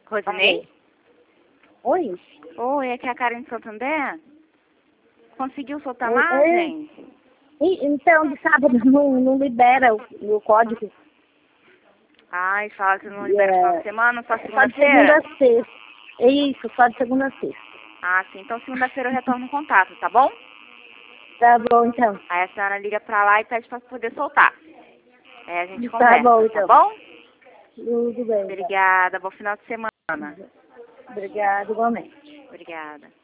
Rosinei? Oi? Oi, aqui é a Karen de Santander. Conseguiu soltar Oi, margem? Então, de sábado não libera o código. Ai, fala que não libera final de semana, só Só de segunda-feira? segunda a sexta. Isso, só de segunda a sexta. Ah, sim. Então segunda-feira eu retorno o contato, tá bom? Tá bom, então. Aí a senhora liga pra lá e pede pra poder soltar. Aí a gente Tá conversa, bom, tá então. bom? Tudo bem, então. Obrigada, bom final de semana. Obrigada, igualmente. Obrigada.